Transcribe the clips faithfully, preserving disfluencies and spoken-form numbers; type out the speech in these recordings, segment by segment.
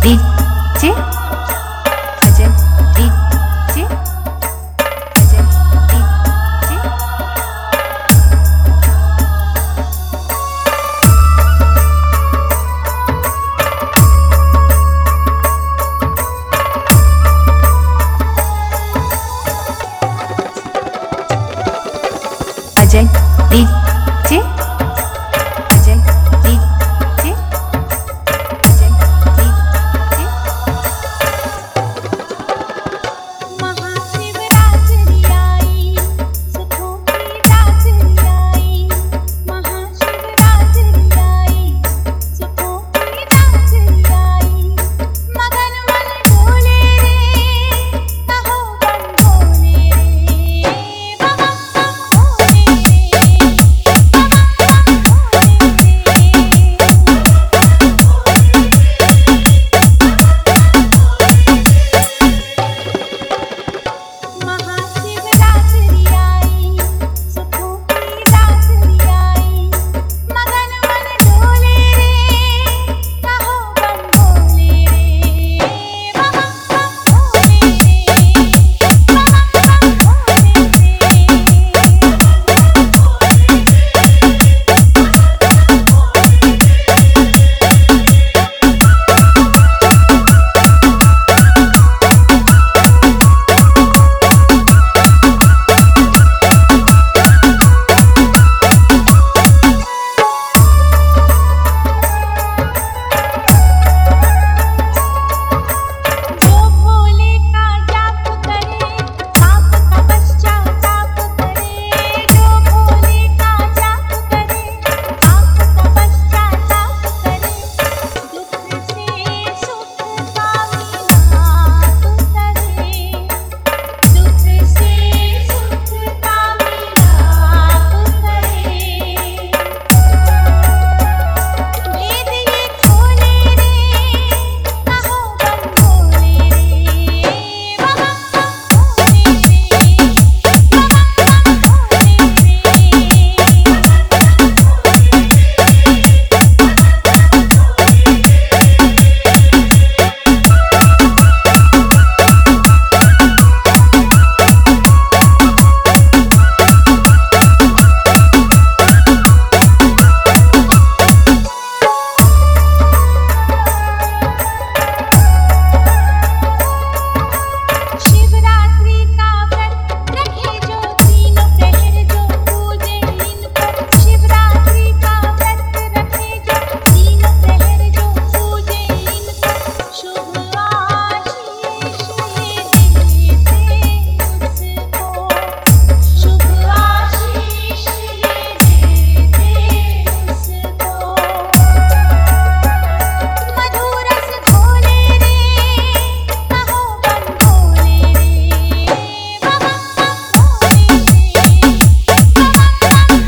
DJ Ajay DJ Ajay DJ Ajay DJ Ajay DJ Ajay DJ Mahashivratri आई सुखों की रात्रि आई महाशिवरात्रि आई सुखों की रात्रि आई मगन मन डोले रे कहो बम भोले रे बम बम भोले रे महाशिवरात्रि आई सुखों की रात्रि आई मगन मन डोले रे कहो बम भोले रे बम बम भोले रे बम जो भोले का जाप करे पाप तपस्या ताप करे जो भोले का जाप करे पाप तपस्या ताप करे दुख से सुख पाविना उतरे दुख से सुख पाविना उतरे भेद ये खोले रे कहो बम भोले रे बम बम भोले रे शिवरात्रि का व्रत रखे जो तीनों पहर जो पूजे इनको शिवरात्रि का व्रत रखे जो तीनों पहर जो पूजे इनको शुभ आशीष ये देते उसको शुभ आशीष ये देते उसको मधुर रस घोले रे कहो बम भोले रे बम बम भोले रे बम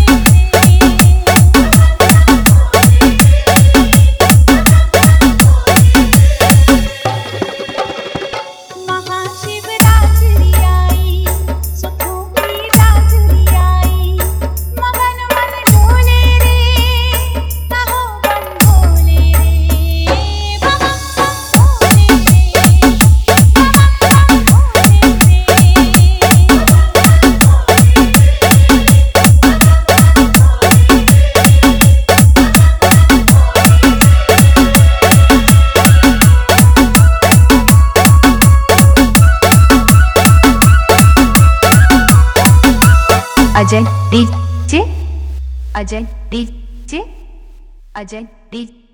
बम भोले रे महाशिवरात्रि आई सुखों की रात्रि आई मगन मन डोले रे कहो बम भोले रे बम बम भोले रे बम Ajay DJ Ajay DJ Ajay DJ